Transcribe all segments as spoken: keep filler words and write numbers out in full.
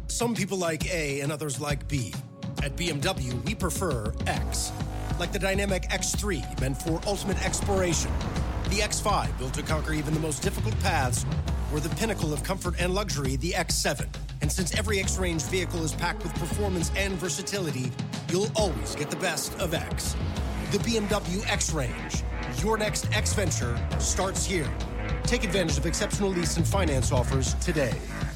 Some people like A and others like B. At B M W, we prefer X. Like the dynamic X three, meant for ultimate exploration. The X five, built to conquer even the most difficult paths. Or the pinnacle of comfort and luxury, the X seven. And since every X-Range vehicle is packed with performance and versatility, you'll always get the best of X. The B M W X-Range. Your next X venture starts here. Take advantage of exceptional lease and finance offers today.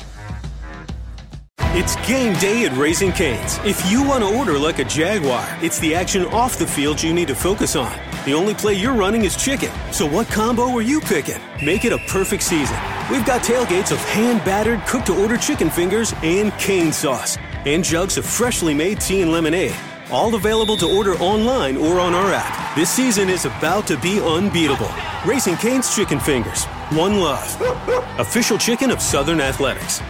It's game day at Raising Cane's. If you want to order like a Jaguar, it's the action off the field you need to focus on. The only play you're running is chicken. So what combo are you picking? Make it a perfect season. We've got tailgates of hand-battered, cooked-to-order chicken fingers and cane sauce. And jugs of freshly made tea and lemonade. All available to order online or on our app. This season is about to be unbeatable. Raising Cane's Chicken Fingers. One love. Official chicken of Southern Athletics.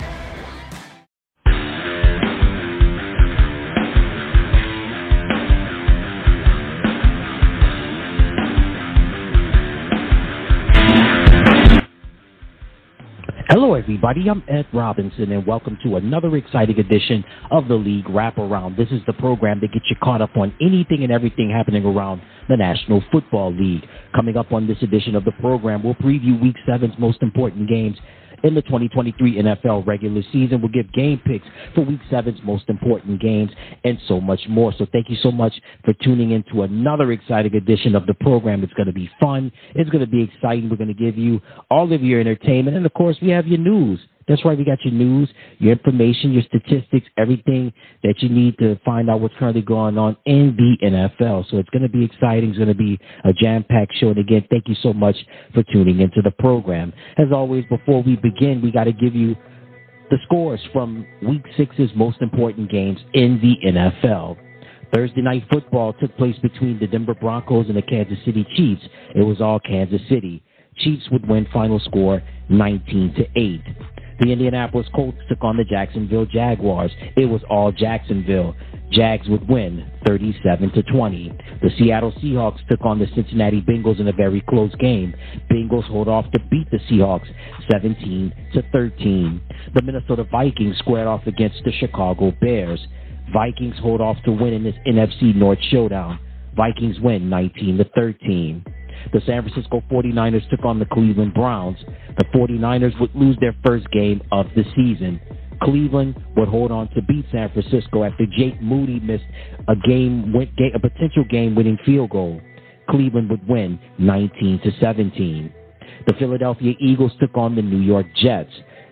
Hello, everybody. I'm Ed Robinson, and welcome to another exciting edition of the League Wraparound. This is the program that gets you caught up on anything and everything happening around the National Football League. Coming up on this edition of the program, we'll preview Week seven's most important games in the twenty twenty-three N F L regular season. We'll give game picks for Week seven's most important games and so much more. So thank you so much for tuning in to another exciting edition of the program. It's going to be fun. It's going to be exciting. We're going to give you all of your entertainment. And, of course, we have your news. That's right. We got your news, your information, your statistics, everything that you need to find out what's currently going on in the N F L. So it's going to be exciting. It's going to be a jam-packed show. And again, thank you so much for tuning into the program. As always, before we begin, we got to give you the scores from Week six's most important games in the N F L. Thursday night football took place between the Denver Broncos and the Kansas City Chiefs. It was all Kansas City. Chiefs would win, final score nineteen to eight. The Indianapolis Colts took on the Jacksonville Jaguars. It was all Jacksonville. Jags would win thirty-seven to twenty. The Seattle Seahawks took on the Cincinnati Bengals in a very close game. Bengals hold off to beat the Seahawks seventeen to thirteen. The Minnesota Vikings squared off against the Chicago Bears. Vikings hold off to win in this N F C North showdown. Vikings win nineteen to thirteen. The San Francisco forty-niners took on the Cleveland Browns. The forty-niners would lose their first game of the season. Cleveland would hold on to beat San Francisco after Jake Moody missed a game, a potential game-winning field goal. Cleveland would win nineteen to seventeen. The Philadelphia Eagles took on the New York Jets.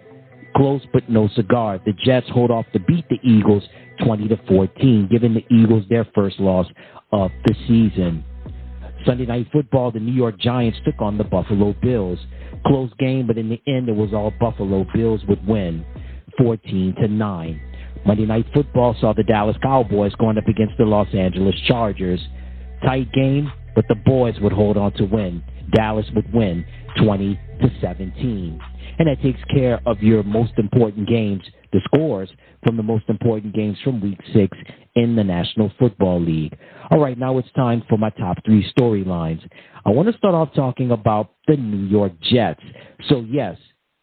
Close but no cigar. The Jets hold off to beat the Eagles twenty to fourteen, giving the Eagles their first loss of the season. Sunday Night Football, the New York Giants took on the Buffalo Bills. Close game, but in the end, it was all Buffalo. Bills would win fourteen to nine. Monday Night Football saw the Dallas Cowboys going up against the Los Angeles Chargers. Tight game, but the boys would hold on to win. Dallas would win twenty to seventeen. And that takes care of your most important games, the scores from the most important games from Week six in the National Football League. All right, now it's time for my top three storylines. I want to start off talking about the New York Jets. So, yes,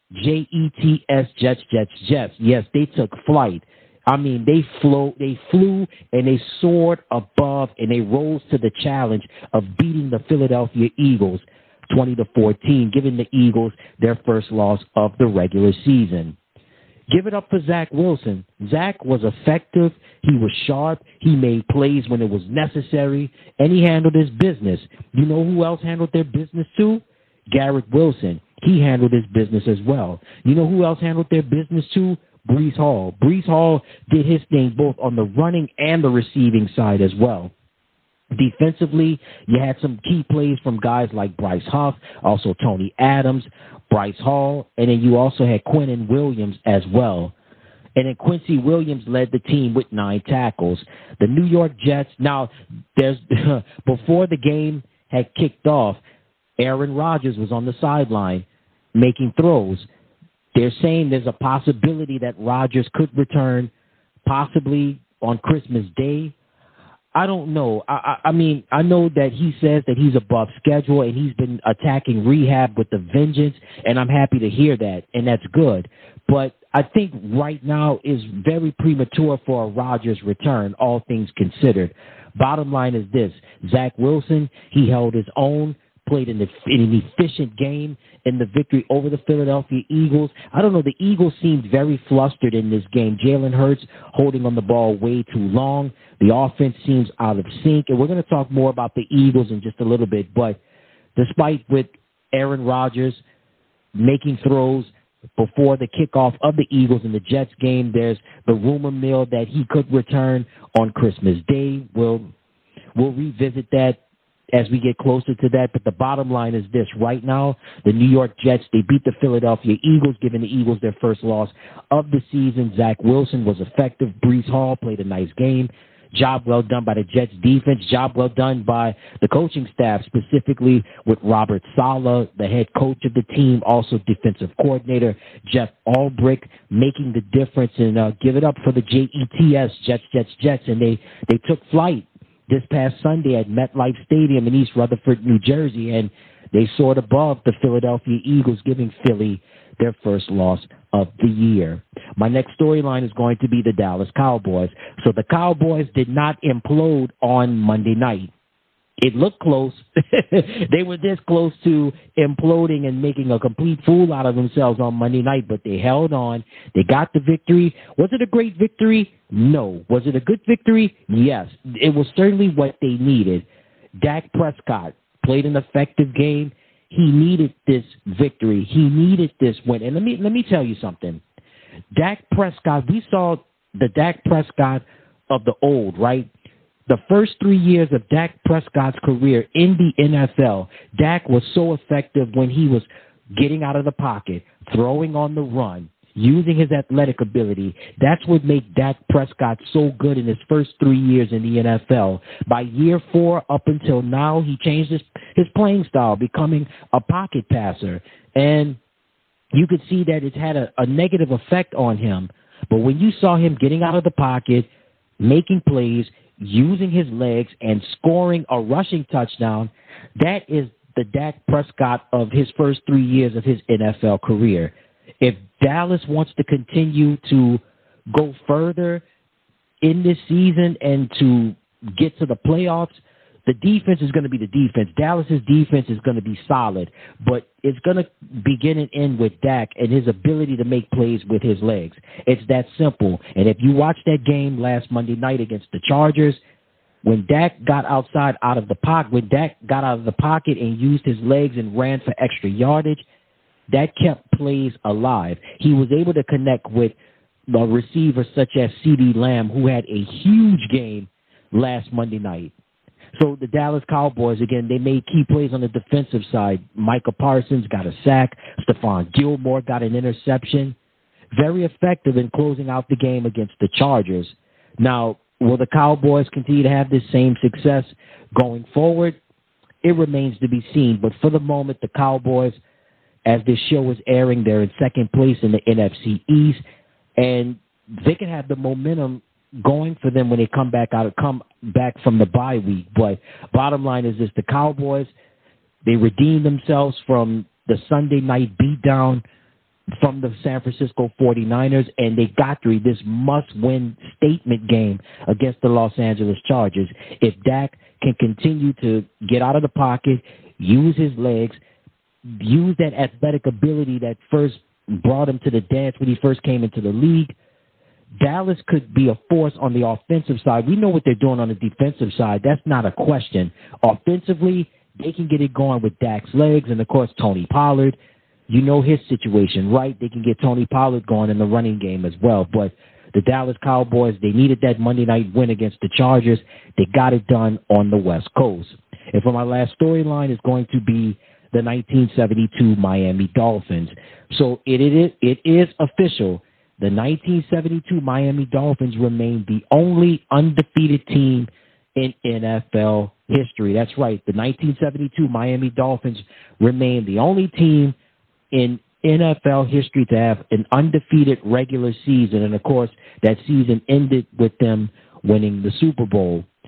J E T S, Jets, Jets, Jets. Yes, they took flight. I mean, they flew, they flew and they soared above and they rose to the challenge of beating the Philadelphia Eagles twenty to fourteen, giving the Eagles their first loss of the regular season. Give it up for Zach Wilson. Zach was effective. He was sharp. He made plays when it was necessary, and he handled his business. You know who else handled their business too? Garrett Wilson. He handled his business as well. You know who else handled their business too? Breece Hall. Breece Hall did his thing both on the running and the receiving side as well. Defensively, you had some key plays from guys like Bryce Huff, also Tony Adams, Bryce Hall, and then you also had Quinnen Williams as well. And then Quincy Williams led the team with nine tackles. The New York Jets, now, there's before the game had kicked off, Aaron Rodgers was on the sideline making throws. They're saying there's a possibility that Rodgers could return possibly on Christmas Day. I don't know. I, I, I mean, I know that he says that he's above schedule and he's been attacking rehab with a vengeance, and I'm happy to hear that, and that's good. But I think right now is very premature for a Rodgers return, all things considered. Bottom line is this. Zach Wilson, he held his own, played an, an efficient game in the victory over the Philadelphia Eagles. I don't know, the Eagles seemed very flustered in this game. Jalen Hurts holding on the ball way too long. The offense seems out of sync, and we're going to talk more about the Eagles in just a little bit. But despite with Aaron Rodgers making throws before the kickoff of the Eagles and the Jets game, there's the rumor mill that he could return on Christmas Day. We'll, we'll revisit that as we get closer to that. But the bottom line is this. Right now, the New York Jets, they beat the Philadelphia Eagles, giving the Eagles their first loss of the season. Zach Wilson was effective. Breece Hall played a nice game. Job well done by the Jets defense. Job well done by the coaching staff, specifically with Robert Saleh, the head coach of the team, also defensive coordinator Jeff Ulbrich, making the difference. And uh, give it up for the J E T S, Jets, Jets, Jets. And they, they took flight this past Sunday at MetLife Stadium in East Rutherford, New Jersey, and they soared above the Philadelphia Eagles, giving Philly their first loss of the year. My next storyline is going to be the Dallas Cowboys. So the Cowboys did not implode on Monday night. It looked close. They were this close to imploding and making a complete fool out of themselves on Monday night, but they held on. They got the victory. Was it a great victory? No. Was it a good victory? Yes. It was certainly what they needed. Dak Prescott played an effective game. He needed this victory. He needed this win. And let me let me tell you something. Dak Prescott, we saw the Dak Prescott of the old, right? The first three years of Dak Prescott's career in the N F L, Dak was so effective when he was getting out of the pocket, throwing on the run, using his athletic ability. That's what made Dak Prescott so good in his first three years in the N F L. By year four up until now, he changed his, his playing style, becoming a pocket passer. And you could see that it's had a, a negative effect on him. But when you saw him getting out of the pocket, making plays, using his legs, and scoring a rushing touchdown, that is the Dak Prescott of his first three years of his N F L career. If Dallas wants to continue to go further in this season and to get to the playoffs, the defense is going to be the defense. Dallas's defense is going to be solid, but it's going to begin and end with Dak and his ability to make plays with his legs. It's that simple. And if you watch that game last Monday night against the Chargers, when Dak got outside out of the pocket, when Dak got out of the pocket and used his legs and ran for extra yardage, that kept plays alive. He was able to connect with the receivers such as CeeDee Lamb, who had a huge game last Monday night. So the Dallas Cowboys, again, they made key plays on the defensive side. Micah Parsons got a sack. Stephon Gilmore got an interception. Very effective in closing out the game against the Chargers. Now, will the Cowboys continue to have this same success going forward? It remains to be seen. But for the moment, the Cowboys, as this show is airing, they're in second place in the N F C East, and they can have the momentum going for them when they come back out, come back from the bye week. But bottom line is this: the Cowboys, they redeemed themselves from the Sunday night beatdown from the San Francisco forty-niners, and they got through this must-win statement game against the Los Angeles Chargers. If Dak can continue to get out of the pocket, use his legs, use that athletic ability that first brought him to the dance when he first came into the league, Dallas could be a force on the offensive side. We know what they're doing on the defensive side. That's not a question. Offensively, they can get it going with Dak's legs, and, of course, Tony Pollard. You know his situation, right? They can get Tony Pollard going in the running game as well. But the Dallas Cowboys, they needed that Monday night win against the Chargers. They got it done on the West Coast. And for my last storyline is going to be the nineteen seventy-two Miami Dolphins. So it, it, is, it is official. The nineteen seventy-two Miami Dolphins remain the only undefeated team in N F L history. That's right. The nineteen seventy-two Miami Dolphins remain the only team in N F L history to have an undefeated regular season. And, of course, that season ended with them winning the Super Bowl.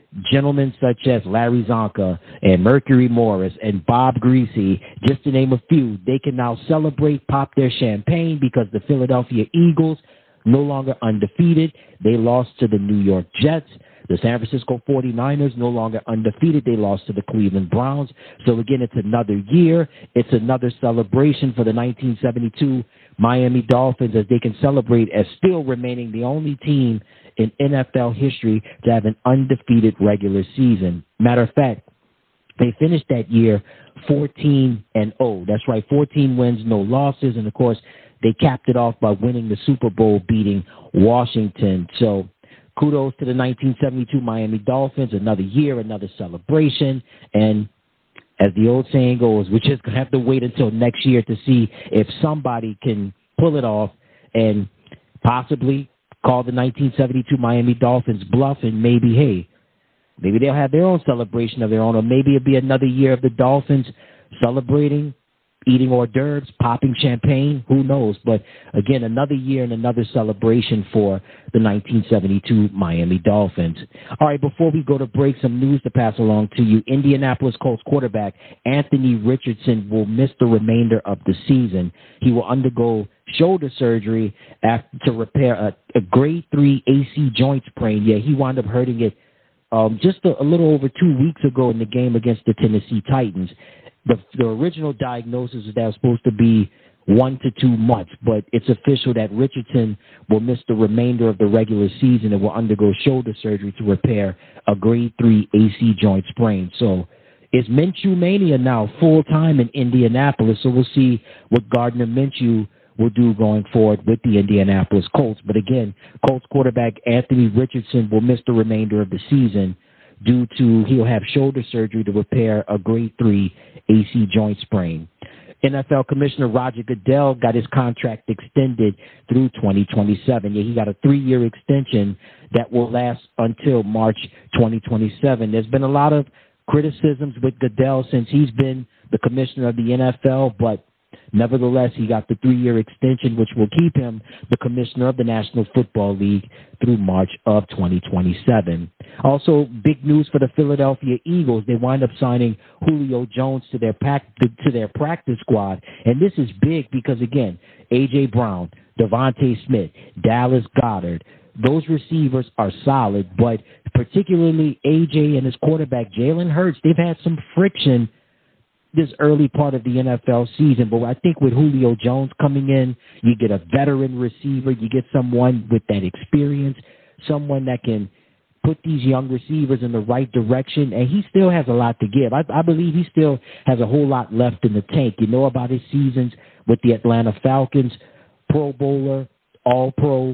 gentlemen such as Larry Zonka and Mercury Morris and Bob Greasy, just to name a few, they can now celebrate, pop their champagne because the Philadelphia Eagles, no longer undefeated, they lost to the New York Jets. The San Francisco forty-niners, no longer undefeated, they lost to the Cleveland Browns. So again, it's another year. It's another celebration for the nineteen seventy-two Miami Dolphins as they can celebrate as still remaining the only team in N F L history to have an undefeated regular season. Matter of fact, they finished that year fourteen and oh. That's right, fourteen wins, no losses. And, of course, they capped it off by winning the Super Bowl, beating Washington. So kudos to the nineteen seventy-two Miami Dolphins. Another year, another celebration. And as the old saying goes, we're just going to have to wait until next year to see if somebody can pull it off and possibly call the nineteen seventy-two Miami Dolphins bluff, and maybe, hey, maybe they'll have their own celebration of their own, or maybe it'll be another year of the Dolphins celebrating, eating hors d'oeuvres, popping champagne, who knows. But, again, another year and another celebration for the nineteen seventy-two Miami Dolphins. All right, before we go to break, some news to pass along to you. Indianapolis Colts quarterback Anthony Richardson will miss the remainder of the season. He will undergo shoulder surgery after, to repair a, a grade three A C joint sprain. Yeah, he wound up hurting it um, just a, a little over two weeks ago in the game against the Tennessee Titans. The, the original diagnosis is that it was supposed to be one to two months, but it's official that Richardson will miss the remainder of the regular season and will undergo shoulder surgery to repair a grade three A C joint sprain. So it's Minshew Mania now full-time in Indianapolis, so we'll see what Gardner Minshew will do going forward with the Indianapolis Colts. But again, Colts quarterback Anthony Richardson will miss the remainder of the season due to he'll have shoulder surgery to repair a grade three A C joint sprain. N F L Commissioner Roger Goodell got his contract extended through twenty twenty-seven. Yeah, he got a three-year extension that will last until March twenty twenty-seven. There's been a lot of criticisms with Goodell since he's been the commissioner of the N F L, but nevertheless, he got the three-year extension, which will keep him the commissioner of the National Football League through March of twenty twenty-seven. Also, big news for the Philadelphia Eagles. They wind up signing Julio Jones to their pack, to their practice squad. And this is big because, again, A J. Brown, Devontae Smith, Dallas Goedert, those receivers are solid, but particularly A J and his quarterback, Jalen Hurts, they've had some friction this early part of the N F L season. But I think with Julio Jones coming in, you get a veteran receiver, you get someone with that experience, someone that can put these young receivers in the right direction, and he still has a lot to give. I, I believe he still has a whole lot left in the tank. You know about his seasons with the Atlanta Falcons, Pro Bowler, All-Pro.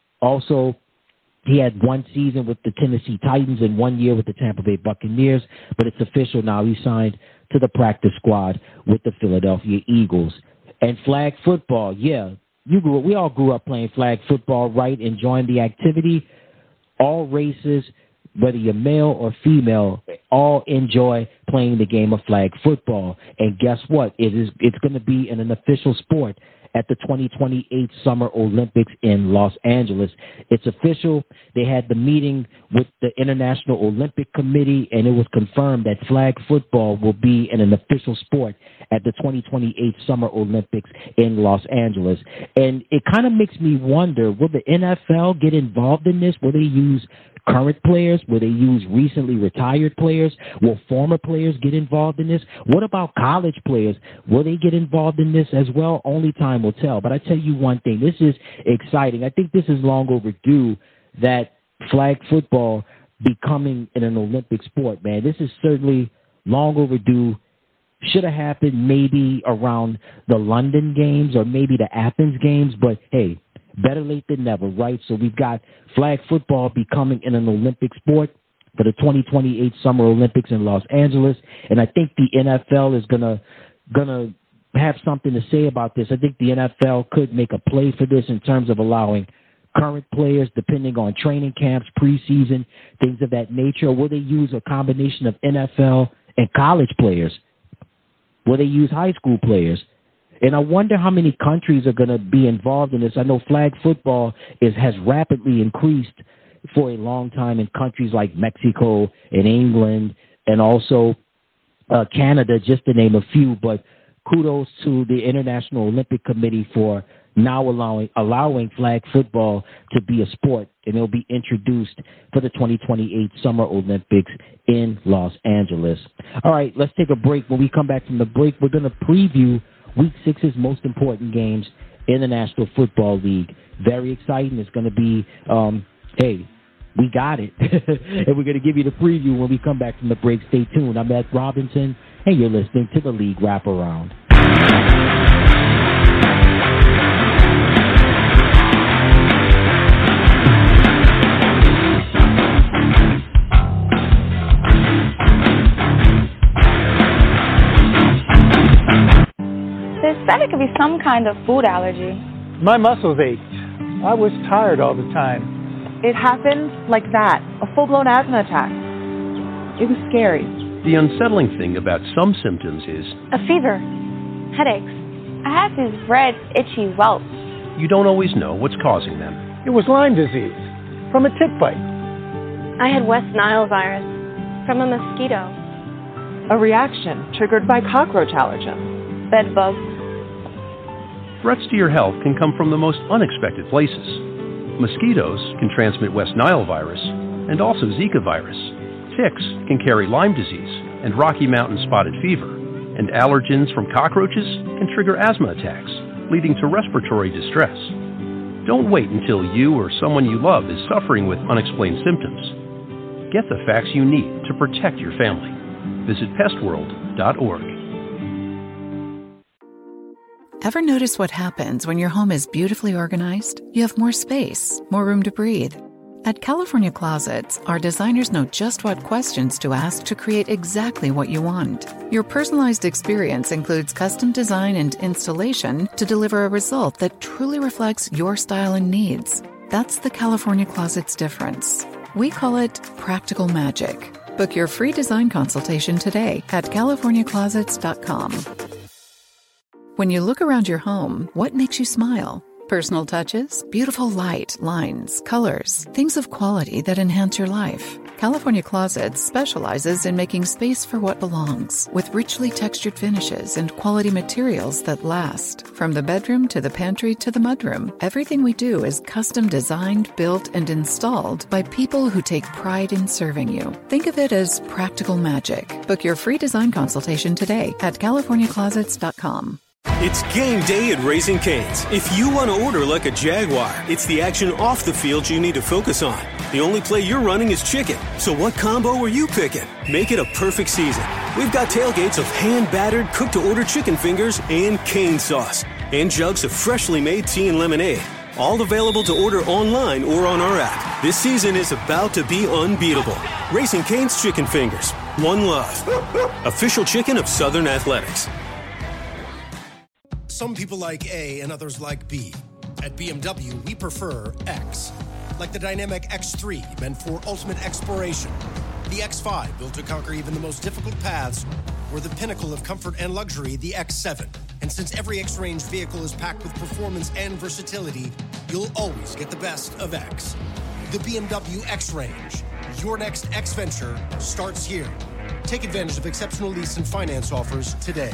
Also, he had one season with the Tennessee Titans and one year with the Tampa Bay Buccaneers, but it's official now. He signed to the practice squad with the Philadelphia Eagles. And flag football, yeah, you grew. We all grew up playing flag football, right? Enjoying the activity. All races, whether you're male or female, all enjoy playing the game of flag football. And guess what? It is. It's going to be in an official sport at the twenty twenty-eight Summer Olympics in Los Angeles. It's official. They had the meeting with the International Olympic Committee, and it was confirmed that flag football will be in an official sport at the twenty twenty-eight Summer Olympics in Los Angeles. And it kind of makes me wonder, will the N F L get involved in this? Will they use current players? Will they use recently retired players? Will former players get involved in this? What about college players? Will they get involved in this as well? Only time will tell. But I tell you one thing, this is exciting. I think this is long overdue that flag football becoming in an Olympic sport, man. This is certainly long overdue. Should have happened maybe around the London games or maybe the Athens games, but hey, better late than never, right? So we've got flag football becoming in an Olympic sport for the twenty twenty-eight Summer Olympics in Los Angeles, and I think the N F L is gonna gonna have something to say about this. I think the N F L could make a play for this in terms of allowing current players, depending on training camps, preseason, things of that nature. Or will they use a combination of N F L and college players? Will they use high school players? And I wonder how many countries are going to be involved in this. I know flag football is has rapidly increased for a long time in countries like Mexico and England and also uh, Canada, just to name a few. But kudos to the International Olympic Committee for now allowing allowing flag football to be a sport, and it'll be introduced for the twenty twenty-eight Summer Olympics in Los Angeles. All right, let's take a break. When we come back from the break, we're going to preview Week Six's most important games in the National Football League. Very exciting. It's going to be, um, hey, we got it. And we're going to give you the preview when we come back from the break. Stay tuned. I'm Ed Robinson, and you're listening to the League Wraparound. They said it could be some kind of food allergy. My muscles ached. I was tired all the time. It happened like that, a full-blown asthma attack. It was scary. The unsettling thing about some symptoms is A fever, headaches. I have these red, itchy welts. you don't always know what's causing them. It was Lyme disease from a tick bite. I had West Nile virus from a mosquito. A reaction triggered by cockroach allergens. Bed bugs. Threats to your health can come from the most unexpected places. Mosquitoes can transmit West Nile virus and also Zika virus. Ticks can carry Lyme disease and Rocky Mountain spotted fever. And allergens from cockroaches can trigger asthma attacks, leading to respiratory distress. Don't wait until you or someone you love is suffering with unexplained symptoms. Get the facts you need to protect your family. Visit pest world dot org. Ever notice what happens when your home is beautifully organized? You have more space, more room to breathe. At California Closets, our designers know just what questions to ask to create exactly what you want. Your personalized experience includes custom design and installation to deliver a result that truly reflects your style and needs. That's the California Closets difference. We call it practical magic. Book your free design consultation today at california closets dot com. When you look around your home, what makes you smile? Personal touches, beautiful light, lines, colors, things of quality that enhance your life. California Closets specializes in making space for what belongs, with richly textured finishes and quality materials that last. From the bedroom to the pantry to the mudroom, everything we do is custom designed, built, and installed by people who take pride in serving you. Think of it as practical magic. Book your free design consultation today at california closets dot com. It's game day at Raising Cane's. If you want to order like a Jaguar, it's the action off the field you need to focus on. The only play you're running is chicken. So what combo are you picking? Make it a perfect season. We've got tailgates of hand-battered, cooked-to-order chicken fingers and cane sauce. And jugs of freshly made tea and lemonade. All available to order online or on our app. This season is about to be unbeatable. Raising Cane's Chicken Fingers. One love. Official chicken of Southern Athletics. Some people like A and others like B. At B M W, we prefer X. Like the dynamic X three, meant for ultimate exploration. The X five, built to conquer even the most difficult paths. Or the pinnacle of comfort and luxury, the X seven. And since every X-Range vehicle is packed with performance and versatility, you'll always get the best of X. The B M W X-Range. Your next X venture starts here. Take advantage of exceptional lease and finance offers today.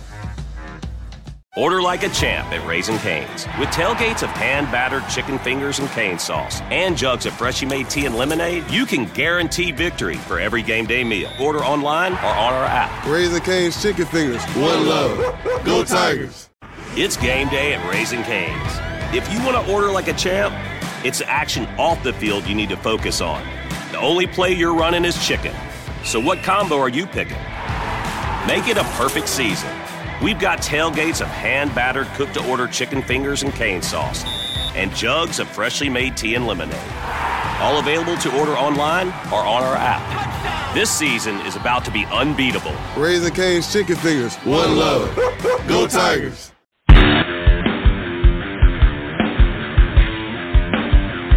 Order like a champ at Raising Cane's. With tailgates of hand-battered chicken fingers and cane sauce and jugs of freshly made tea and lemonade, you can guarantee victory for every game day meal. Order online or on our app. Raising Cane's Chicken Fingers. One love. Go Tigers. It's game day at Raising Cane's. If you want to order like a champ, it's the action off the field you need to focus on. The only play you're running is chicken. So what combo are you picking? Make it a perfect season. We've got tailgates of hand-battered, cooked-to-order chicken fingers and cane sauce, and jugs of freshly made tea and lemonade. All available to order online or on our app. This season is about to be unbeatable. Raising Cane's Chicken Fingers. One love. Go Tigers.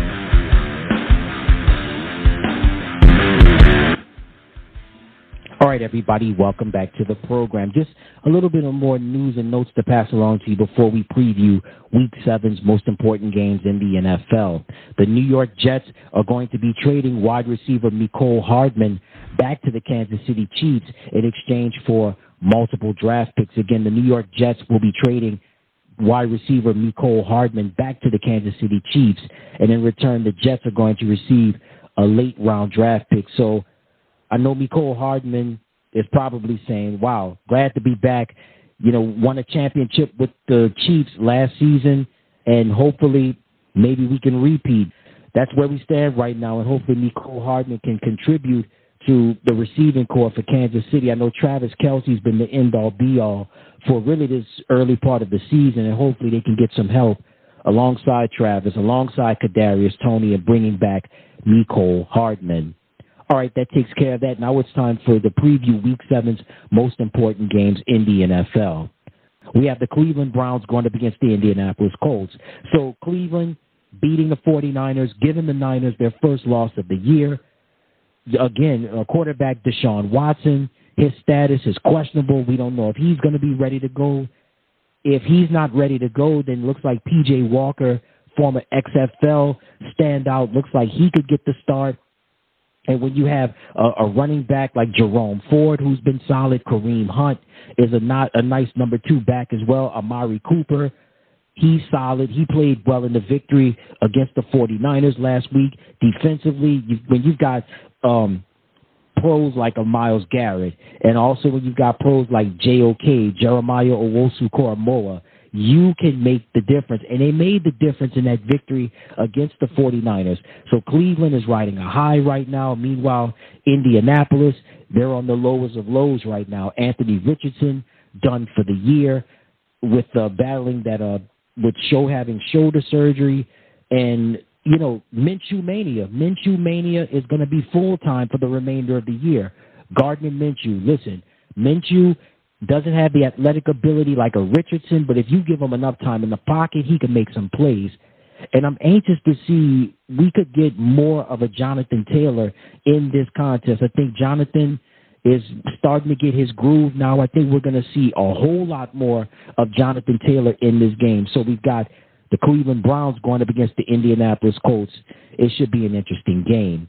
All right, everybody, welcome back to the program. Just a little bit of more news and notes to pass along to you before we preview Week seven's most important games in the N F L. The New York Jets are going to be trading wide receiver Mecole Hardman back to the Kansas City Chiefs in exchange for multiple draft picks. Again, the New York Jets will be trading wide receiver Mecole Hardman back to the Kansas City Chiefs, and in return, the Jets are going to receive a late-round draft pick. So I know Mecole Hardman is probably saying, wow, glad to be back. You know, won a championship with the Chiefs last season, and hopefully maybe we can repeat. That's where we stand right now, and hopefully Mecole Hardman can contribute to the receiving corps for Kansas City. I know Travis Kelce's been the end-all, be-all for really this early part of the season, and hopefully they can get some help alongside Travis, alongside Kadarius Toney, and bringing back Mecole Hardman. All right, that takes care of that. Now it's time for the preview Week seven's most important games in the N F L. We have the Cleveland Browns going up against the Indianapolis Colts. So Cleveland beating the forty-niners, giving the Niners their first loss of the year. Again, uh, quarterback Deshaun Watson, his status is questionable. We don't know if he's going to be ready to go. If he's not ready to go, then it looks like P J Walker, former X F L standout, looks like he could get the start. And when you have a, a running back like Jerome Ford, who's been solid, Kareem Hunt is a, not, a nice number two back as well, Amari Cooper, he's solid. He played well in the victory against the forty-niners last week. Defensively, you, when you've got um, pros like a Myles Garrett, and also when you've got pros like J O K, Jeremiah Owusu-Koramoah, you can make the difference. And they made the difference in that victory against the forty-niners. So Cleveland is riding a high right now. Meanwhile, Indianapolis, they're on the lowest of lows right now. Anthony Richardson, done for the year with uh, battling that, uh, with show having shoulder surgery. And, you know, Minshew Mania. Minshew Mania is going to be full-time for the remainder of the year. Gardner Minshew, listen, Minshew doesn't have the athletic ability like a Richardson, but if you give him enough time in the pocket, he can make some plays. And I'm anxious to see we could get more of a Jonathan Taylor in this contest. I think Jonathan is starting to get his groove now. I think we're going to see a whole lot more of Jonathan Taylor in this game. So we've got the Cleveland Browns going up against the Indianapolis Colts. It should be an interesting game.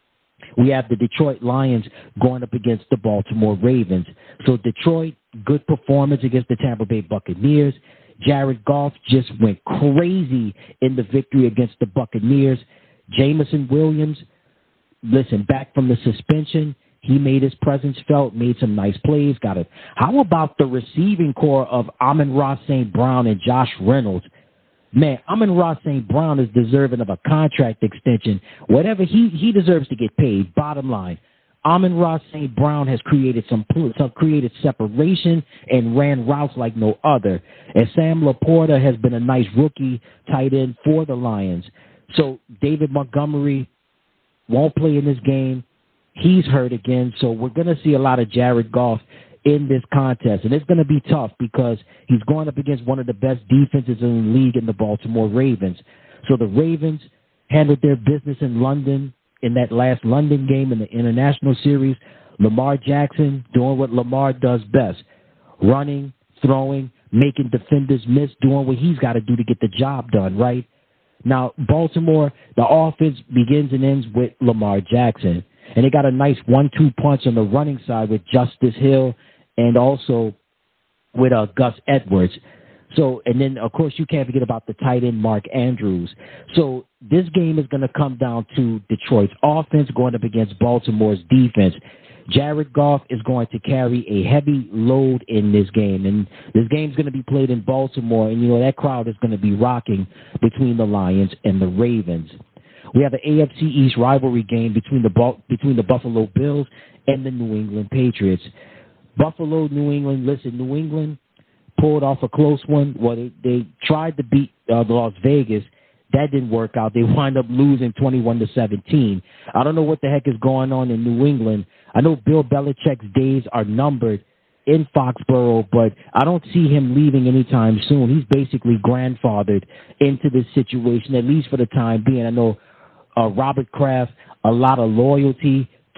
We have the Detroit Lions going up against the Baltimore Ravens. So Detroit, good performance against the Tampa Bay Buccaneers. Jared Goff just went crazy in the victory against the Buccaneers. Jameson Williams, listen, back from the suspension, he made his presence felt, made some nice plays. Got it. How about the receiving core of Amon-Ra Saint Brown and Josh Reynolds? Man, Amon-Ra Saint Brown is deserving of a contract extension. Whatever, he, he deserves to get paid, bottom line. Amon-Ra Saint Brown has created some created separation and ran routes like no other. And Sam Laporta has been a nice rookie tight end for the Lions. So David Montgomery won't play in this game. He's hurt again. So we're going to see a lot of Jared Goff in this contest. And it's going to be tough because he's going up against one of the best defenses in the league in the Baltimore Ravens. So the Ravens handled their business in London in that last London game in the International Series. Lamar Jackson doing what Lamar does best, running, throwing, making defenders miss, doing what he's got to do to get the job done, right? Now, Baltimore, the offense begins and ends with Lamar Jackson. And they got a nice one two punch on the running side with Justice Hill and also with uh, Gus Edwards. So, and then, of course, you can't forget about the tight end Mark Andrews. So this game is going to come down to Detroit's offense going up against Baltimore's defense. Jared Goff is going to carry a heavy load in this game. And this game's going to be played in Baltimore. And, you know, that crowd is going to be rocking between the Lions and the Ravens. We have an A F C East rivalry game between the between the Buffalo Bills and the New England Patriots. Buffalo, New England, listen, New England pulled off a close one. Well, they, they tried to beat uh, Las Vegas. That didn't work out. They wind up losing twenty-one to seventeen. I don't know what the heck is going on in New England. I know Bill Belichick's days are numbered in Foxborough, but I don't see him leaving anytime soon. He's basically grandfathered into this situation, at least for the time being. I know uh, Robert Kraft, a lot of loyalty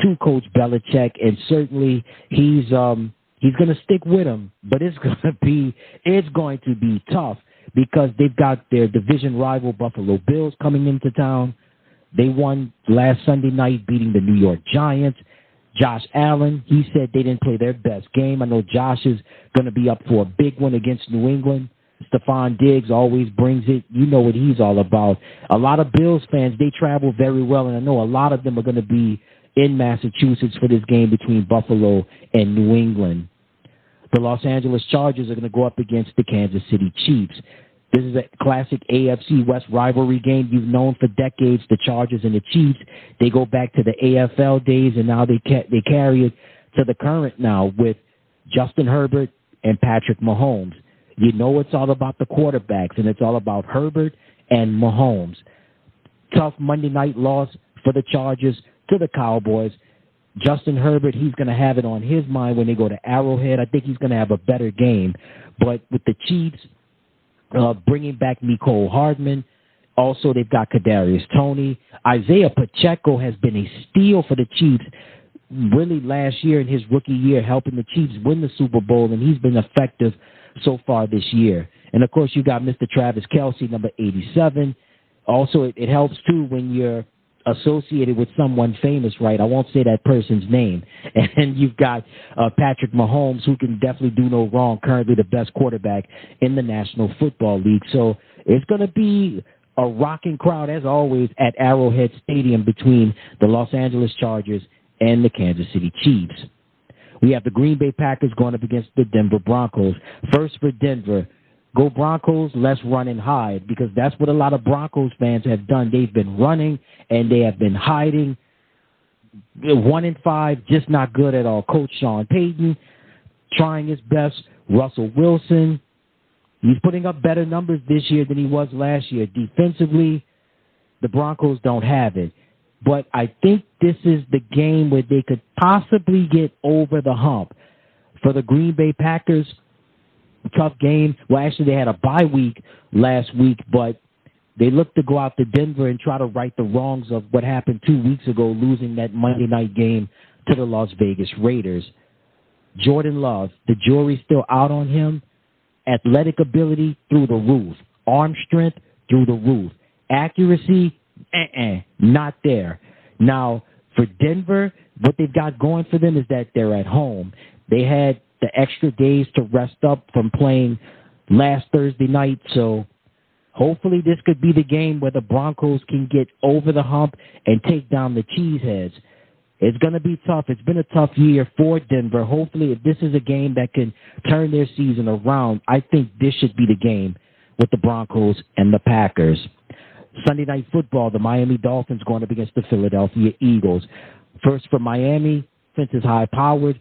to Coach Belichick, and certainly he's um, he's going to stick with him. But it's going to be it's going to be tough because they've got their division rival Buffalo Bills coming into town. They won last Sunday night, beating the New York Giants. Josh Allen, he said they didn't play their best game. I know Josh is going to be up for a big one against New England. Stephon Diggs always brings it. You know what he's all about. A lot of Bills fans, they travel very well, and I know a lot of them are going to be in Massachusetts for this game between Buffalo and New England. The Los Angeles Chargers are going to go up against the Kansas City Chiefs. This is a classic A F C West rivalry game. You've known for decades the Chargers and the Chiefs. They go back to the A F L days, and now they ca- they carry it to the current now with Justin Herbert and Patrick Mahomes. You know it's all about the quarterbacks, and it's all about Herbert and Mahomes. Tough Monday night loss for the Chargers to the Cowboys. Justin Herbert, he's going to have it on his mind when they go to Arrowhead. I think he's going to have a better game. But with the Chiefs, Uh, bringing back Mecole Hardman. Also, they've got Kadarius Toney. Isaiah Pacheco has been a steal for the Chiefs really last year in his rookie year, helping the Chiefs win the Super Bowl, and he's been effective so far this year. And, of course, you got Mister Travis Kelce, number eighty-seven. Also, it, it helps, too, when you're associated with someone famous, right? I won't say that person's name. And you've got uh, Patrick Mahomes, who can definitely do no wrong, currently the best quarterback in the National Football League. So it's going to be a rocking crowd, as always, at Arrowhead Stadium between the Los Angeles Chargers and the Kansas City Chiefs. We have the Green Bay Packers going up against the Denver Broncos. First for Denver, go Broncos, let's run and hide, because that's what a lot of Broncos fans have done. They've been running, and they have been hiding. One in five, just not good at all. Coach Sean Payton trying his best. Russell Wilson, he's putting up better numbers this year than he was last year. Defensively, the Broncos don't have it. But I think this is the game where they could possibly get over the hump. For the Green Bay Packers, tough game. Well, actually, they had a bye week last week, but they look to go out to Denver and try to right the wrongs of what happened two weeks ago, losing that Monday night game to the Las Vegas Raiders. Jordan Love, the jury's still out on him. Athletic ability through the roof. Arm strength through the roof. Accuracy, uh-uh, not there. Now, for Denver, what they've got going for them is that they're at home. They had the extra days to rest up from playing last Thursday night. So hopefully this could be the game where the Broncos can get over the hump and take down the Cheeseheads. It's going to be tough. It's been a tough year for Denver. Hopefully, if this is a game that can turn their season around, I think this should be the game with the Broncos and the Packers. Sunday Night Football, the Miami Dolphins going up against the Philadelphia Eagles. First for Miami, since it's high-powered,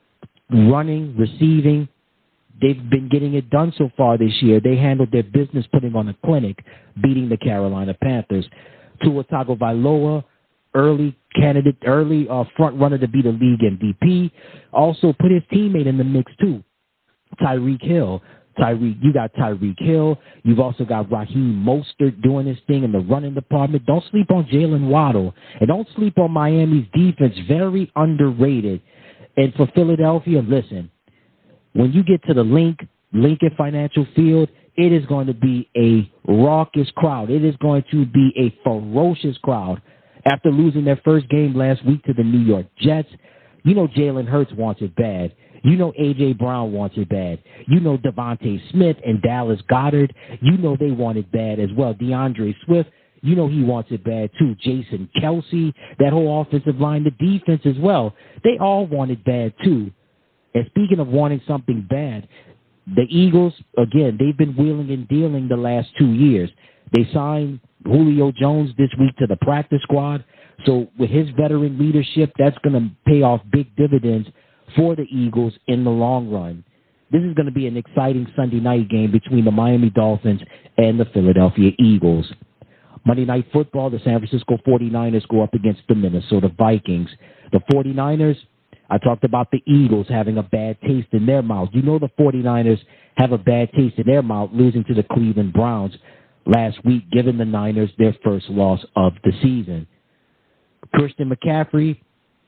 running, receiving, they've been getting it done so far this year. They handled their business putting on a clinic, beating the Carolina Panthers. Tua Tagovailoa, early candidate, early uh, front runner to be the league M V P. Also put his teammate in the mix too, Tyreek Hill. Tyreek, you got Tyreek Hill. You've also got Raheem Mostert doing his thing in the running department. Don't sleep on Jalen Waddle, and don't sleep on Miami's defense. Very underrated. And for Philadelphia, listen, when you get to the Link, Lincoln Financial Field, it is going to be a raucous crowd. It is going to be a ferocious crowd. After losing their first game last week to the New York Jets, you know Jalen Hurts wants it bad. You know A J. Brown wants it bad. You know Devontae Smith and Dallas Goedert, you know they want it bad as well. DeAndre Swift, you know he wants it bad too. Jason Kelce, that whole offensive line, the defense as well. They all want it bad too. And speaking of wanting something bad, the Eagles, again, they've been wheeling and dealing the last two years. They signed Julio Jones this week to the practice squad. So with his veteran leadership, that's going to pay off big dividends for the Eagles in the long run. This is going to be an exciting Sunday night game between the Miami Dolphins and the Philadelphia Eagles. Monday Night Football, the San Francisco forty-niners go up against the Minnesota Vikings. The forty-niners, I talked about the Eagles having a bad taste in their mouth. You know the forty-niners have a bad taste in their mouth losing to the Cleveland Browns last week, giving the Niners their first loss of the season. Christian McCaffrey,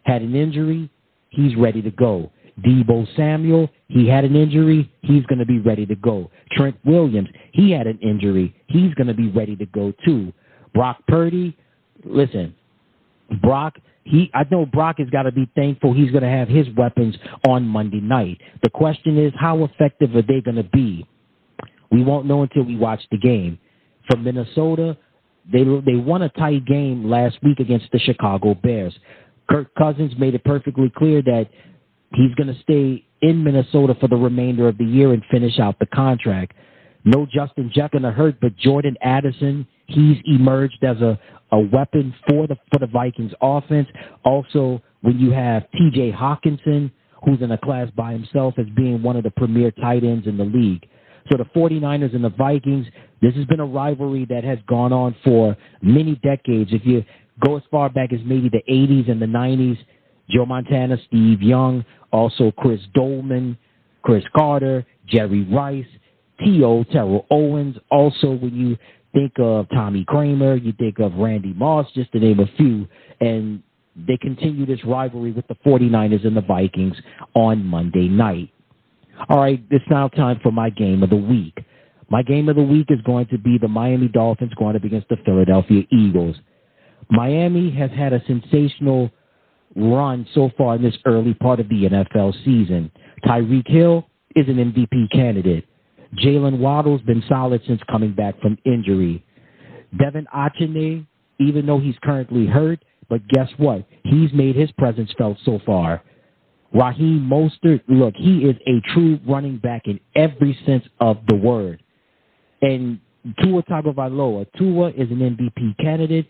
had an injury. He's ready to go. Deebo Samuel, he had an injury. He's going to be ready to go. Trent Williams, he had an injury. He's going to be ready to go too. Brock Purdy, listen, Brock, he I know Brock has got to be thankful he's going to have his weapons on Monday night. The question is, how effective are they going to be? We won't know until we watch the game. For Minnesota, they they won a tight game last week against the Chicago Bears. Kirk Cousins made it perfectly clear that he's going to stay in Minnesota for the remainder of the year and finish out the contract. No Justin Jefferson hurt, but Jordan Addison, he's emerged as a, a weapon for the for the Vikings offense. Also, when you have T J Hawkinson, who's in a class by himself as being one of the premier tight ends in the league. So the 49ers and the Vikings, this has been a rivalry that has gone on for many decades. If you go as far back as maybe the eighties and the nineties, Joe Montana, Steve Young, also Chris Dolman, Chris Carter, Jerry Rice, T O Terrell Owens. Also, when you think of Tommy Kramer, you think of Randy Moss, just to name a few. And they continue this rivalry with the 49ers and the Vikings on Monday night. All right, it's now time for my game of the week. My game of the week is going to be the Miami Dolphins going up against the Philadelphia Eagles. Miami has had a sensational run so far in this early part of the N F L season. Tyreek Hill is an M V P candidate. Jalen Waddle's been solid since coming back from injury. Devin Achane, even though he's currently hurt, but guess what? He's made his presence felt so far. Raheem Mostert, look, he is a true running back in every sense of the word. And Tua Tagovailoa, Tua is an M V P candidate.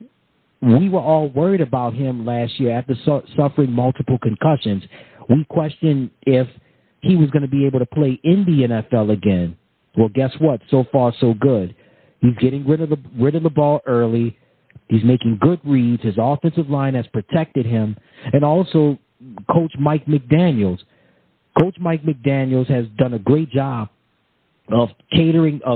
We were all worried about him last year after su- suffering multiple concussions. We questioned if he was going to be able to play in the N F L again. Well, guess what? So far, so good. He's getting rid of the rid of the ball early. He's making good reads. His offensive line has protected him. And also, Coach Mike McDaniels. Coach Mike McDaniels has done a great job of catering, of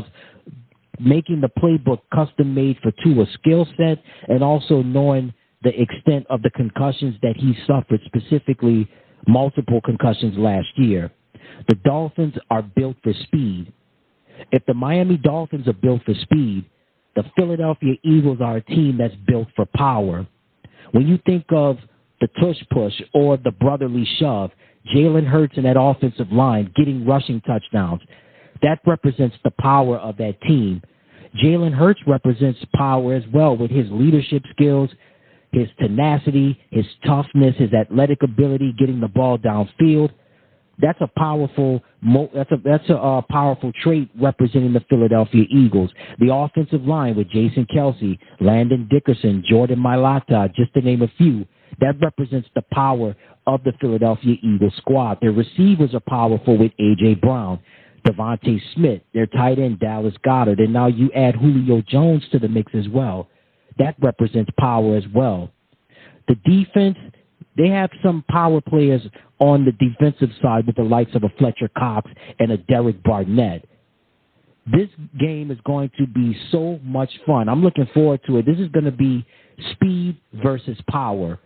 making the playbook custom-made for Tua's skill set, and also knowing the extent of the concussions that he suffered, specifically multiple concussions last year. The Dolphins are built for speed. If the Miami Dolphins are built for speed, the Philadelphia Eagles are a team that's built for power. When you think of the tush push or the brotherly shove, Jalen Hurts and that offensive line getting rushing touchdowns, that represents the power of that team. Jalen Hurts represents power as well with his leadership skills, his tenacity, his toughness, his athletic ability, getting the ball downfield. That's a powerful that's a that's a uh, powerful trait representing the Philadelphia Eagles. The offensive line with Jason Kelce, Landon Dickerson, Jordan Mailata, just to name a few, that represents the power of the Philadelphia Eagles squad. Their receivers are powerful with A J. Brown, Devontae Smith, their tight end Dallas Goedert, and now you add Julio Jones to the mix as well. That represents power as well. The defense, they have some power players on the defensive side with the likes of a Fletcher Cox and a Derek Barnett. This game is going to be so much fun. I'm looking forward to it. This is going to be speed versus power.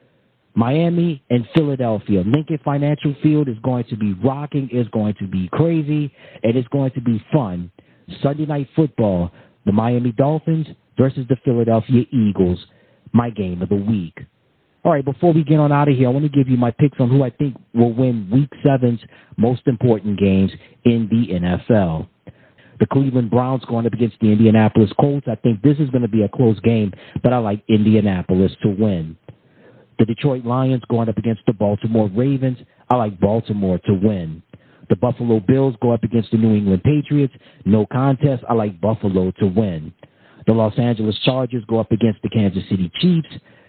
Miami and Philadelphia. Lincoln Financial Field is going to be rocking, is going to be crazy, and it's going to be fun. Sunday Night Football, the Miami Dolphins versus the Philadelphia Eagles, my game of the week. All right, before we get on out of here, I want to give you my picks on who I think will win Week seven's most important games in the N F L. The Cleveland Browns going up against the Indianapolis Colts. I think this is going to be a close game, but I like Indianapolis to win. The Detroit Lions going up against the Baltimore Ravens. I like Baltimore to win. The Buffalo Bills go up against the New England Patriots. No contest. I like Buffalo to win. The Los Angeles Chargers go up against the Kansas City Chiefs.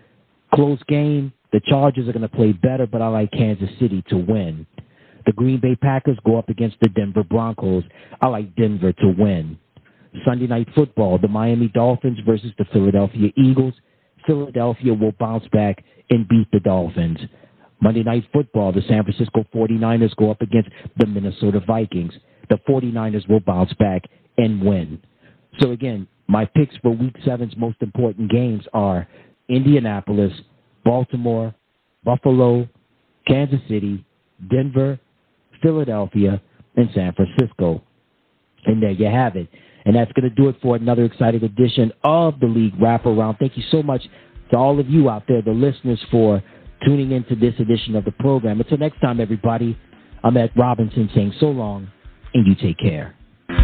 Close game. The Chargers are going to play better, but I like Kansas City to win. The Green Bay Packers go up against the Denver Broncos. I like Denver to win. Sunday Night Football, the Miami Dolphins versus the Philadelphia Eagles. Philadelphia will bounce back and beat the Dolphins. Monday Night Football, the San Francisco forty-niners go up against the Minnesota Vikings. The forty-niners will bounce back and win. So again, my picks for Week seven's most important games are Indianapolis, Baltimore, Buffalo, Kansas City, Denver, Philadelphia, and San Francisco. And there you have it. And that's going to do it for another exciting edition of the League Wraparound. Thank you so much to all of you out there, the listeners, for tuning into this edition of the program. Until next time, everybody, I'm Ed Robinson saying so long, and you take care.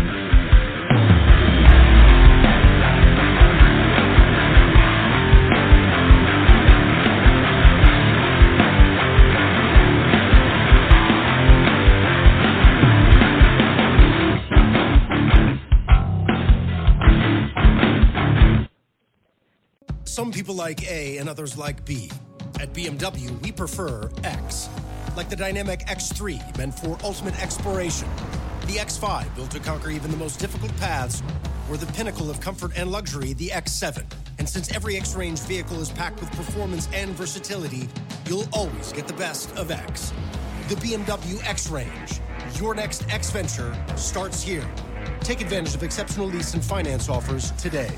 Some people like A and others like B. At B M W, we prefer X. Like the dynamic X three, meant for ultimate exploration. The X five, built to conquer even the most difficult paths, or the pinnacle of comfort and luxury, the X seven. And since every X-Range vehicle is packed with performance and versatility, you'll always get the best of X. The B M W X-Range. Your next X venture starts here. Take advantage of exceptional lease and finance offers today.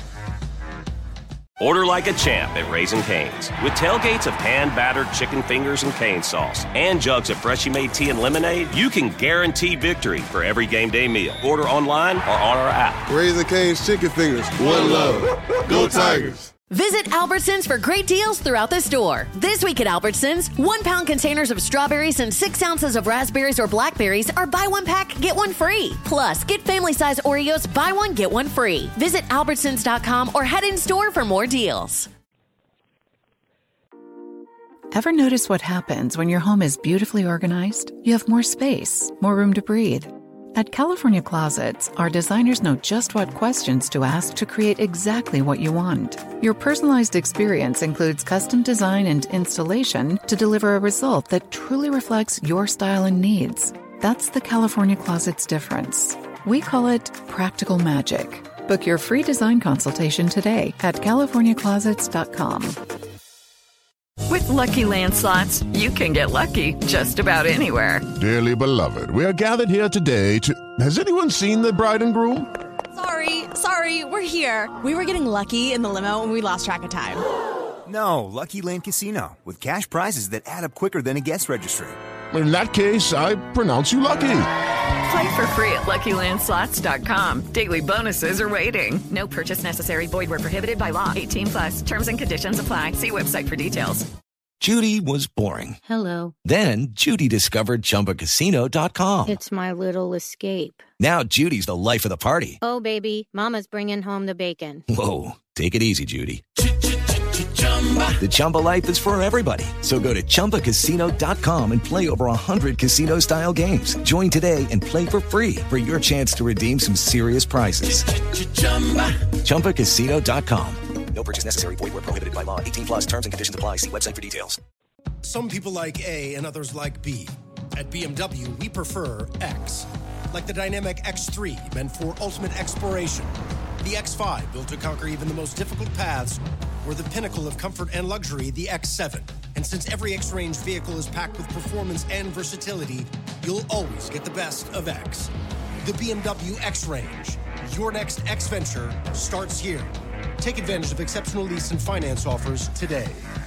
Order like a champ at Raising Cane's. With tailgates of pan-battered chicken fingers and cane sauce and jugs of freshly made tea and lemonade, you can guarantee victory for every game day meal. Order online or on our app. Raising Cane's chicken fingers. One love. Go Tigers. Visit Albertsons for great deals throughout the store. This week at Albertsons, one pound containers of strawberries and six ounces of raspberries or blackberries are buy one pack, get one free. Plus, get family size Oreos, buy one, get one free. Visit Albertsons dot com or head in store for more deals. Ever notice what happens when your home is beautifully organized? You have more space, more room to breathe. At California Closets, our designers know just what questions to ask to create exactly what you want. Your personalized experience includes custom design and installation to deliver a result that truly reflects your style and needs. That's the California Closets difference. We call it practical magic. Book your free design consultation today at California Closets dot com. With Lucky Land Slots, you can get lucky just about anywhere. Dearly beloved, we are gathered here today to... Has anyone seen the bride and groom? Sorry, sorry, we're here. We were getting lucky in the limo and we lost track of time. No, Lucky Land Casino, with cash prizes that add up quicker than a guest registry. In that case, I pronounce you lucky. Play for free at Lucky Land Slots dot com. Daily bonuses are waiting. No purchase necessary. Void where prohibited by law. eighteen plus. Terms and conditions apply. See website for details. Judy was boring. Hello. Then Judy discovered Chumba Casino dot com. It's my little escape. Now Judy's the life of the party. Oh, baby, mama's bringing home the bacon. Whoa, take it easy, Judy. The Chumba life is for everybody. So go to Chumba Casino dot com and play over one hundred casino-style games. Join today and play for free for your chance to redeem some serious prizes. Chumba Casino dot com. No purchase necessary. Void where prohibited by law. eighteen plus terms and conditions apply. See website for details. Some people like A and others like B. At B M W, we prefer X. Like the dynamic X three, meant for ultimate exploration. The X five, built to conquer even the most difficult paths, or the pinnacle of comfort and luxury, the X seven. And since every X-Range vehicle is packed with performance and versatility, you'll always get the best of X. The B M W X-Range. Your next X venture starts here. Take advantage of exceptional lease and finance offers today.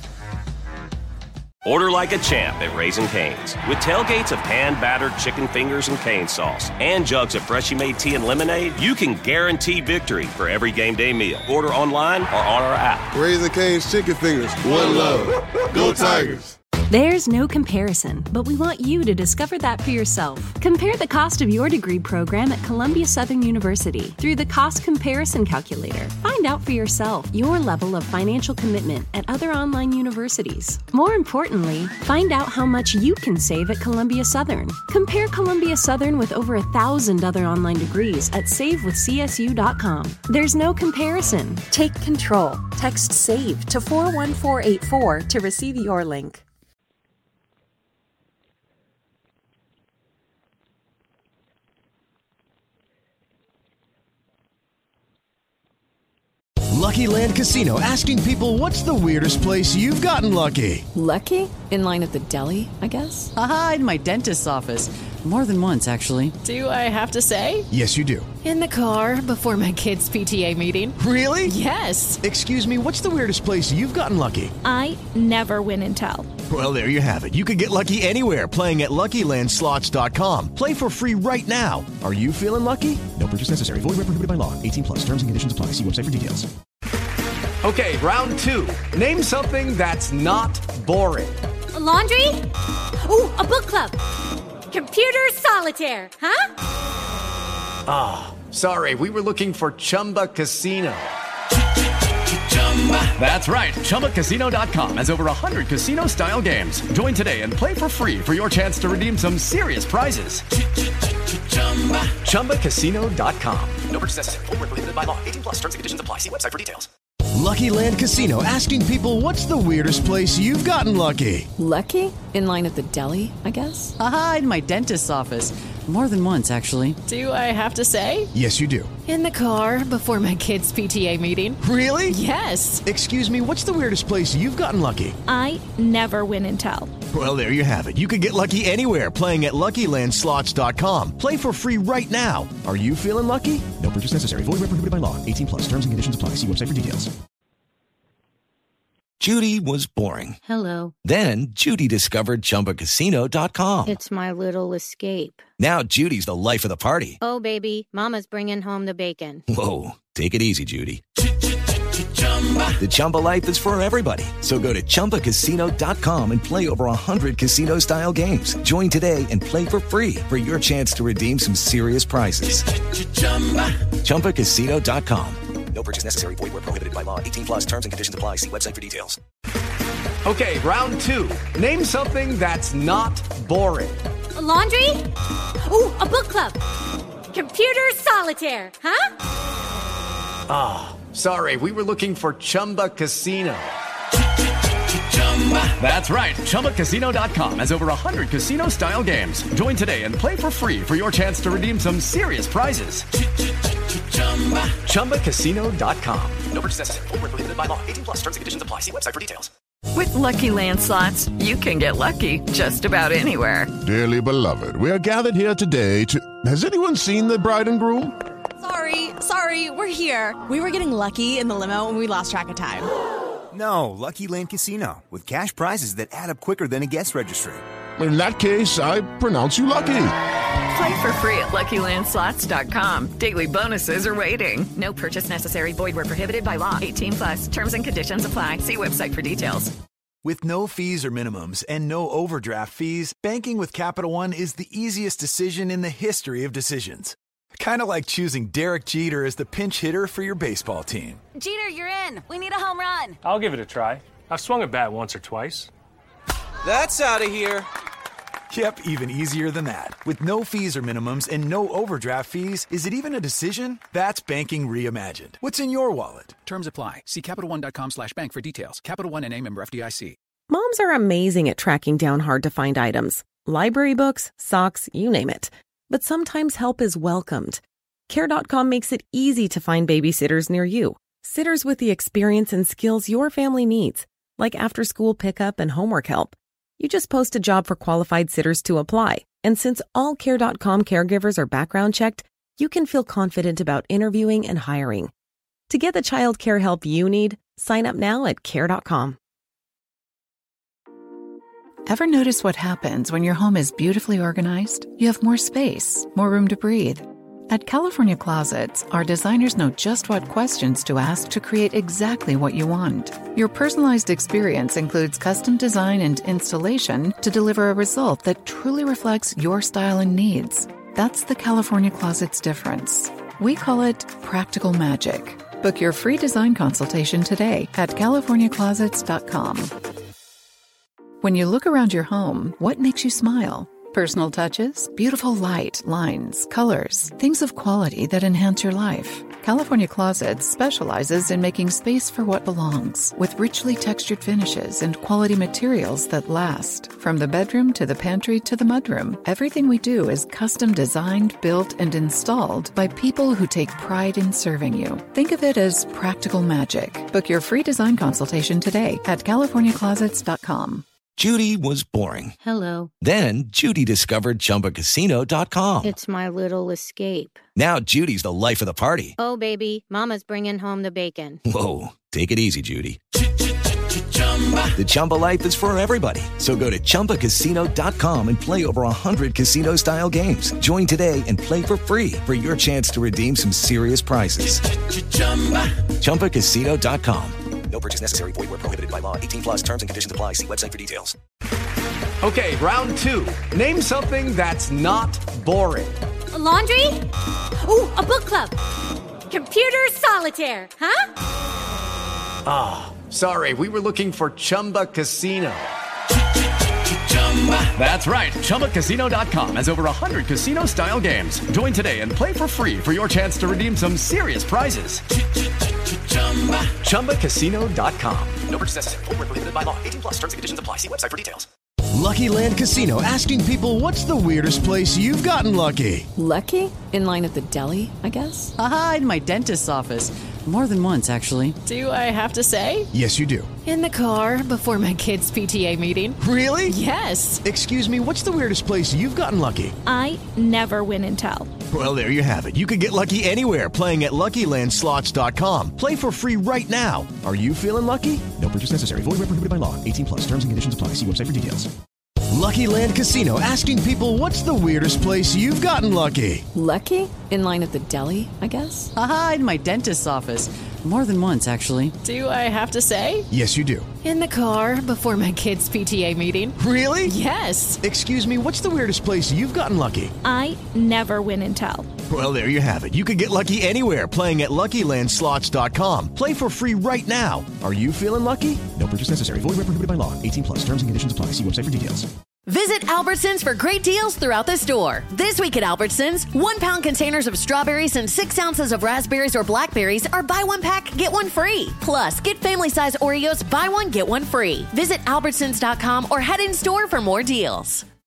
Order like a champ at Raising Cane's. With tailgates of pan-battered chicken fingers and cane sauce and jugs of freshly made tea and lemonade, you can guarantee victory for every game day meal. Order online or on our app. Raising Cane's chicken fingers. One love. Go Tigers. There's no comparison, but we want you to discover that for yourself. Compare the cost of your degree program at Columbia Southern University through the Cost Comparison Calculator. Find out for yourself your level of financial commitment at other online universities. More importantly, find out how much you can save at Columbia Southern. Compare Columbia Southern with over a thousand other online degrees at save with C S U dot com. There's no comparison. Take control. Text SAVE to four one four eight four to receive your link. Lucky Land Casino, asking people, what's the weirdest place you've gotten lucky? Lucky? In line at the deli, I guess? Aha, in my dentist's office. More than once, actually. Do I have to say? Yes, you do. In the car before my kids' P T A meeting. Really? Yes. Excuse me, what's the weirdest place you've gotten lucky? I never win and tell. Well, there you have it. You can get lucky anywhere, playing at Lucky Land Slots dot com. Play for free right now. Are you feeling lucky? No purchase necessary. Void where prohibited by law. eighteen plus. Terms and conditions apply. See website for details. Okay, round two. Name something that's not boring. A laundry? Ooh, a book club. Computer solitaire, huh? Ah, oh, sorry. We were looking for Chumba Casino. That's right. Chumba Casino dot com has over one hundred casino-style games. Join today and play for free for your chance to redeem some serious prizes. Chumba Casino dot com. No purchase necessary. Void where prohibited by law. eighteen plus. Terms and conditions apply. See website for details. Lucky Land Casino, asking people, what's the weirdest place you've gotten lucky? Lucky? In line at the deli, I guess? Aha, in my dentist's office. More than once, actually. Do I have to say? Yes, you do. In the car before my kids' P T A meeting. Really? Yes. Excuse me, what's the weirdest place you've gotten lucky? I never win and tell. Well, there you have it. You can get lucky anywhere, playing at Lucky Land Slots dot com. Play for free right now. Are you feeling lucky? No purchase necessary. Void where prohibited by law. eighteen plus. Terms and conditions apply. See website for details. Judy was boring. Hello. Then Judy discovered Chumba Casino dot com. It's my little escape. Now Judy's the life of the party. Oh, baby, mama's bringing home the bacon. Whoa, take it easy, Judy. The Chumba life is for everybody. So go to Chumba Casino dot com and play over one hundred casino-style games. Join today and play for free for your chance to redeem some serious prizes. Chumba Casino dot com. No purchase necessary. Void where prohibited by law. eighteen plus. Terms and conditions apply. See website for details. Okay, round two. Name something that's not boring. A laundry? Ooh, a book club. Computer solitaire, huh? Ah, oh, sorry. We were looking for Chumba Casino. That's right. Chumba Casino dot com has over one hundred casino-style games. Join today and play for free for your chance to redeem some serious prizes. Chumba Casino dot com. No purchase necessary. Void where prohibited by law. eighteen plus. Terms and conditions apply. See website for details. With Lucky Land Slots, you can get lucky just about anywhere. Dearly beloved, we are gathered here today to... Has anyone seen the bride and groom? Sorry, sorry, we're here. We were getting lucky in the limo and we lost track of time. No, Lucky Land Casino, with cash prizes that add up quicker than a guest registry. In that case, I pronounce you lucky. Play for free at Lucky Land Slots dot com. Daily bonuses are waiting. No purchase necessary. Void where prohibited by law. eighteen plus. Terms and conditions apply. See website for details. With no fees or minimums and no overdraft fees, banking with Capital One is the easiest decision in the history of decisions. Kind of like choosing Derek Jeter as the pinch hitter for your baseball team. Jeter, you're in. We need a home run. I'll give it a try. I've swung a bat once or twice. That's out of here. Yep, even easier than that. With no fees or minimums and no overdraft fees, is it even a decision? That's banking reimagined. What's in your wallet? Terms apply. See Capital One dot com slash bank for details. Capital One N A member F D I C. Moms are amazing at tracking down hard-to-find items. Library books, socks, you name it. But sometimes help is welcomed. Care dot com makes it easy to find babysitters near you. Sitters with the experience and skills your family needs, like after-school pickup and homework help. You just post a job for qualified sitters to apply. And since all Care dot com caregivers are background checked, you can feel confident about interviewing and hiring. To get the child care help you need, sign up now at Care dot com. Ever notice what happens when your home is beautifully organized? You have more space, more room to breathe. At California Closets, our designers know just what questions to ask to create exactly what you want. Your personalized experience includes custom design and installation to deliver a result that truly reflects your style and needs. That's the California Closets difference. We call it practical magic. Book your free design consultation today at California Closets dot com. When you look around your home, what makes you smile? Personal touches, beautiful light, lines, colors, things of quality that enhance your life. California Closets specializes in making space for what belongs, with richly textured finishes and quality materials that last. From the bedroom to the pantry to the mudroom, everything we do is custom designed, built, and installed by people who take pride in serving you. Think of it as practical magic. Book your free design consultation today at California Closets dot com. Judy was boring. Hello. Then Judy discovered Chumba Casino dot com. It's my little escape. Now Judy's the life of the party. Oh, baby, mama's bringing home the bacon. Whoa, take it easy, Judy. The Chumba life is for everybody. So go to Chumba Casino dot com and play over one hundred casino-style games. Join today and play for free for your chance to redeem some serious prizes. Chumba Casino dot com. No purchase necessary. Void where prohibited by law. eighteen plus terms and conditions apply. See website for details. Okay, round two. Name something that's not boring. A laundry? Ooh, a book club. Computer solitaire, huh? Ah, oh, sorry. We were looking for Chumba Casino. That's right. Chumba Casino dot com has over one hundred casino-style games. Join today and play for free for your chance to redeem some serious prizes. Chumba Casino dot com. No purchase necessary. Void where prohibited by law. eighteen plus terms and conditions apply. See website for details. Lucky Land Casino, asking people, what's the weirdest place you've gotten lucky? Lucky? In line at the deli, I guess? Aha, in my dentist's office. More than once, actually. Do I have to say? Yes, you do. In the car before my kids' P T A meeting. Really? Yes. Excuse me, what's the weirdest place you've gotten lucky? I never win and tell. Well, there you have it. You can get lucky anywhere, playing at Lucky Land Slots dot com. Play for free right now. Are you feeling lucky? No purchase necessary. Void where prohibited by law. eighteen plus. Terms and conditions apply. See website for details. Lucky Land Casino, asking people, what's the weirdest place you've gotten lucky? Lucky? In line at the deli, I guess? Aha, in my dentist's office. More than once, actually. Do I have to say? Yes, you do. In the car before my kids' P T A meeting. Really? Yes. Excuse me, what's the weirdest place you've gotten lucky? I never win and tell. Well, there you have it. You can get lucky anywhere, playing at Lucky Land Slots dot com. Play for free right now. Are you feeling lucky? No purchase necessary. Void where prohibited by law. eighteen plus. Terms and conditions apply. See website for details. Visit Albertsons for great deals throughout the store. This week at Albertsons, one pound containers of strawberries and six ounces of raspberries or blackberries are buy one pack, get one free. Plus, get family size Oreos, buy one, get one free. Visit Albertsons dot com or head in store for more deals.